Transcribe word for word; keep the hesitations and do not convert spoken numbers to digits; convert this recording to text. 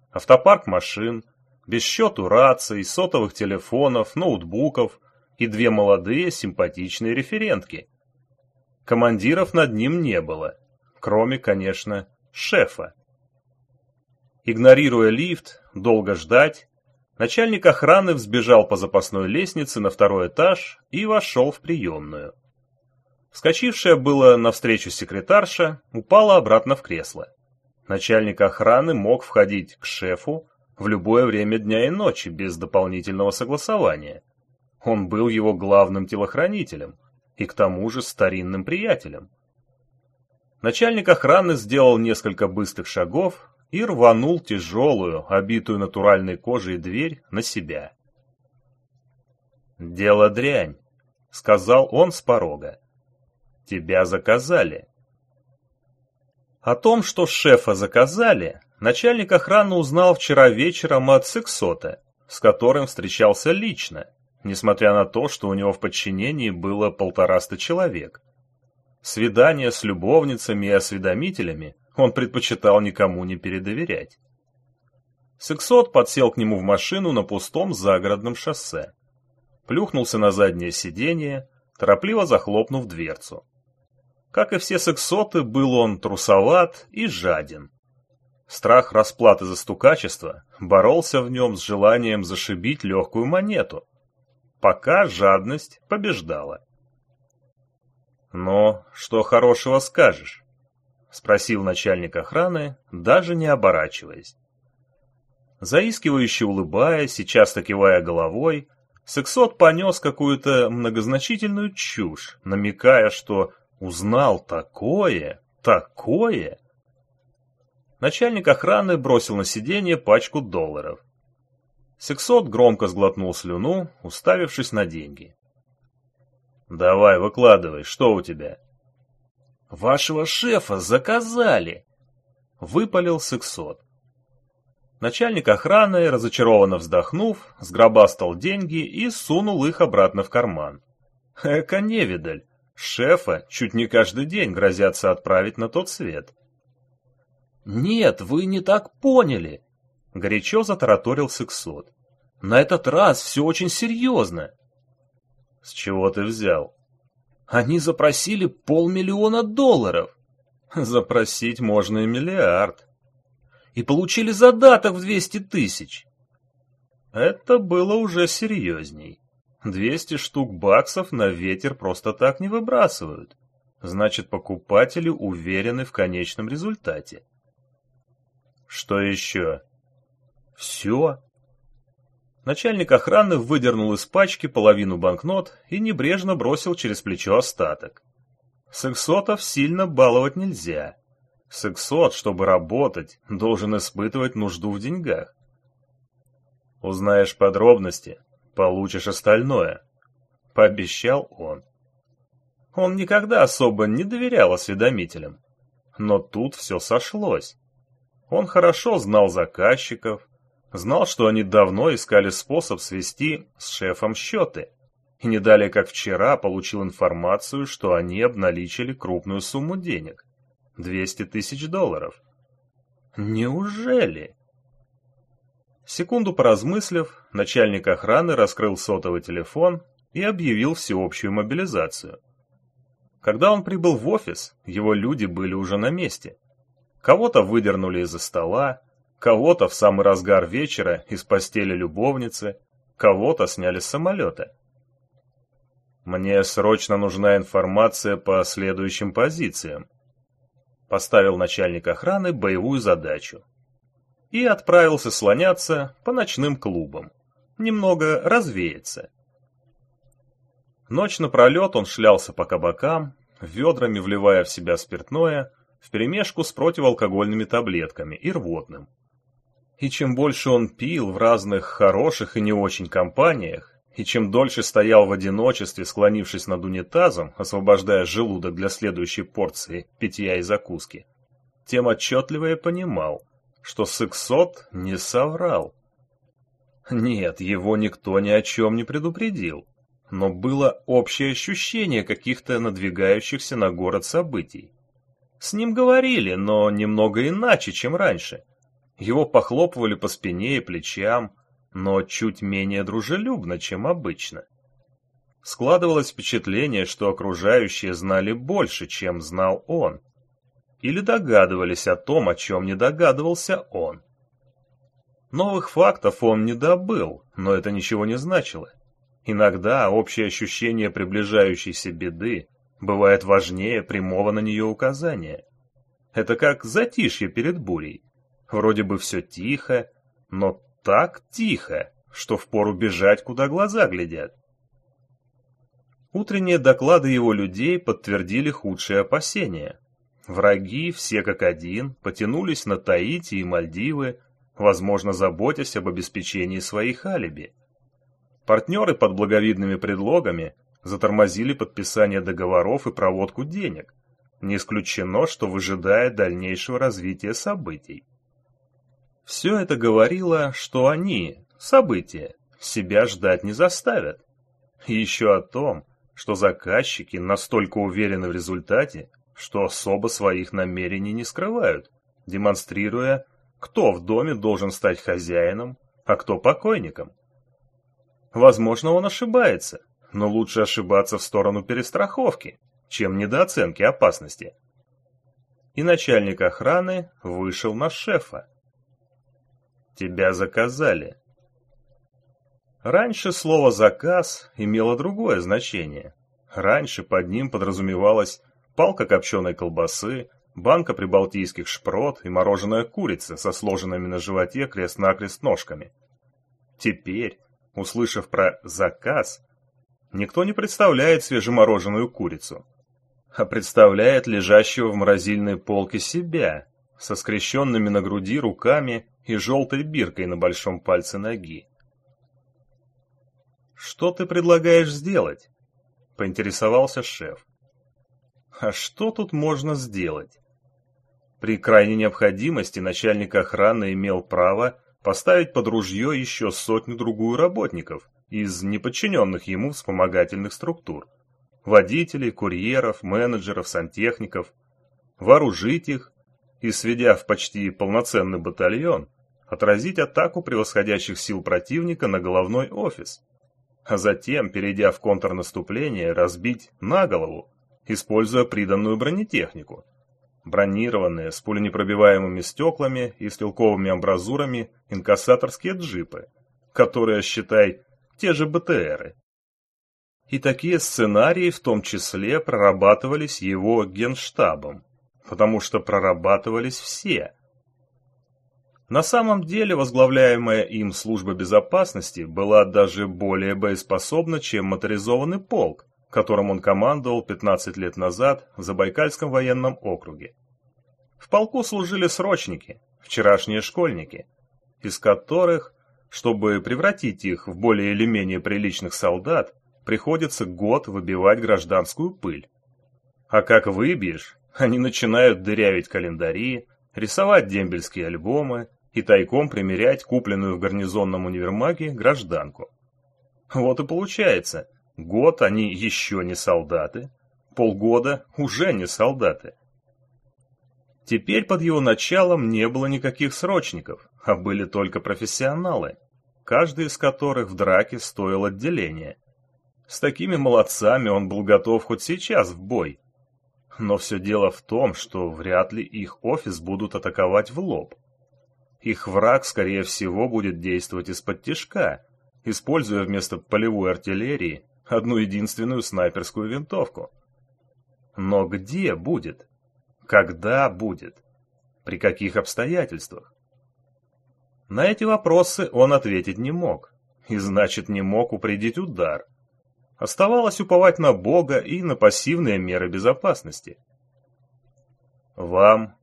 автопарк машин, без счету раций, сотовых телефонов, ноутбуков и две молодые симпатичные референтки. Командиров над ним не было, кроме, конечно, шефа. Игнорируя лифт, долго ждать, начальник охраны взбежал по запасной лестнице на второй этаж и вошел в приемную. Вскочившая было навстречу секретарша упала обратно в кресло. Начальник охраны мог входить к шефу в любое время дня и ночи без дополнительного согласования. Он был его главным телохранителем и к тому же старинным приятелем. Начальник охраны сделал несколько быстрых шагов и рванул тяжелую, обитую натуральной кожей дверь на себя. «Дело дрянь», — сказал он с порога. «Тебя заказали». О том, что шефа заказали, начальник охраны узнал вчера вечером от Сексота, с которым встречался лично, несмотря на то, что у него в подчинении было полтораста человек. Свидания с любовницами и осведомителями он предпочитал никому не передоверять. Сексот подсел к нему в машину на пустом загородном шоссе. Плюхнулся на заднее сиденье, торопливо захлопнув дверцу. Как и все сексоты, был он трусоват и жаден. Страх расплаты за стукачество боролся в нем с желанием зашибить легкую монету, пока жадность побеждала. «Но что хорошего скажешь?» — спросил начальник охраны, даже не оборачиваясь. Заискивающе улыбаясь и часто кивая головой, сексот понес какую-то многозначительную чушь, намекая, что узнал такое, такое. Начальник охраны бросил на сиденье пачку долларов. Сексот громко сглотнул слюну, уставившись на деньги. «Давай, выкладывай, что у тебя?» «Вашего шефа заказали!» — выпалил Сексот. Начальник охраны, разочарованно вздохнув, сгробастал деньги и сунул их обратно в карман. Эка невидаль! Шефа чуть не каждый день грозятся отправить на тот свет. «Нет, вы не так поняли!» — горячо затараторил Сексот. «На этот раз все очень серьезно!» «С чего ты взял?» «Они запросили полмиллиона долларов!» «Запросить можно и миллиард!» «И получили задаток в двести тысяч!» Это было уже серьезней. Двести штук баксов на ветер просто так не выбрасывают. Значит, покупатели уверены в конечном результате. Что еще? Все. Начальник охраны выдернул из пачки половину банкнот и небрежно бросил через плечо остаток. Сексотов сильно баловать нельзя. Сексот, чтобы работать, должен испытывать нужду в деньгах. Узнаешь подробности, получишь остальное, — пообещал он. Он никогда особо не доверял осведомителям, но тут все сошлось. Он хорошо знал заказчиков, знал, что они давно искали способ свести с шефом счеты, и не далее как вчера получил информацию, что они обналичили крупную сумму денег — двести тысяч долларов. Неужели? Секунду поразмыслив, начальник охраны раскрыл сотовый телефон и объявил всеобщую мобилизацию. Когда он прибыл в офис, его люди были уже на месте. Кого-то выдернули из-за стола, кого-то в самый разгар вечера из постели любовницы, кого-то сняли с самолета. «Мне срочно нужна информация по следующим позициям», — поставил начальник охраны боевую задачу. И отправился слоняться по ночным клубам, немного развеяться. Ночь напролет он шлялся по кабакам, ведрами вливая в себя спиртное, вперемешку с противоалкогольными таблетками и рвотным. И чем больше он пил в разных хороших и не очень компаниях, и чем дольше стоял в одиночестве, склонившись над унитазом, освобождая желудок для следующей порции питья и закуски, тем отчетливее понимал, что Сексот не соврал. Нет, его никто ни о чем не предупредил, но было общее ощущение каких-то надвигающихся на город событий. С ним говорили, но немного иначе, чем раньше. Его похлопывали по спине и плечам, но чуть менее дружелюбно, чем обычно. Складывалось впечатление, что окружающие знали больше, чем знал он. Или догадывались о том, о чем не догадывался он. Новых фактов он не добыл, но это ничего не значило. Иногда общее ощущение приближающейся беды бывает важнее прямого на нее указания. Это как затишье перед бурей. Вроде бы все тихо, но так тихо, что впору бежать, куда глаза глядят. Утренние доклады его людей подтвердили худшие опасения. Враги, все как один, потянулись на Таити и Мальдивы, возможно, заботясь об обеспечении своих алиби. Партнеры под благовидными предлогами затормозили подписание договоров и проводку денег. Не исключено, что выжидая дальнейшего развития событий. Все это говорило, что они, события, себя ждать не заставят. И еще о том, что заказчики настолько уверены в результате, что особо своих намерений не скрывают, демонстрируя, кто в доме должен стать хозяином, а кто покойником. Возможно, он ошибается, но лучше ошибаться в сторону перестраховки, чем недооценки опасности. И начальник охраны вышел на шефа. «Тебя заказали». Раньше слово «заказ» имело другое значение. Раньше под ним подразумевалась палка копченой колбасы, банка прибалтийских шпрот и мороженая курица со сложенными на животе крест-накрест ножками. Теперь, услышав про «заказ», никто не представляет свежемороженую курицу, а представляет лежащего в морозильной полке себя, со скрещенными на груди руками и желтой биркой на большом пальце ноги. «Что ты предлагаешь сделать?» — поинтересовался шеф. А что тут можно сделать? При крайней необходимости начальник охраны имел право поставить под ружье еще сотню-другую работников из неподчиненных ему вспомогательных структур. Водителей, курьеров, менеджеров, сантехников. Вооружить их и, сведя в почти полноценный батальон, отразить атаку превосходящих сил противника на головной офис. А затем, перейдя в контрнаступление, разбить на голову, используя приданную бронетехнику. Бронированные, с пуленепробиваемыми стеклами и стрелковыми амбразурами инкассаторские джипы, которые, считай, те же БТРы. И такие сценарии в том числе прорабатывались его генштабом, потому что прорабатывались все. На самом деле возглавляемая им служба безопасности была даже более боеспособна, чем моторизованный полк, которым он командовал пятнадцать лет назад в Забайкальском военном округе. В полку служили срочники, вчерашние школьники, из которых, чтобы превратить их в более или менее приличных солдат, приходится год выбивать гражданскую пыль. А как выбьешь, они начинают дырявить календари, рисовать дембельские альбомы и тайком примерять купленную в гарнизонном универмаге гражданку. Вот и получается, год они еще не солдаты, полгода уже не солдаты. Теперь под его началом не было никаких срочников, а были только профессионалы, каждый из которых в драке стоил отделения. С такими молодцами он был готов хоть сейчас в бой. Но все дело в том, что вряд ли их офис будут атаковать в лоб. Их враг, скорее всего, будет действовать из-под тишка, используя вместо полевой артиллерии одну единственную снайперскую винтовку. Но где будет? Когда будет? При каких обстоятельствах? На эти вопросы он ответить не мог, и значит не мог упредить удар. Оставалось уповать на Бога и на пассивные меры безопасности. «Вам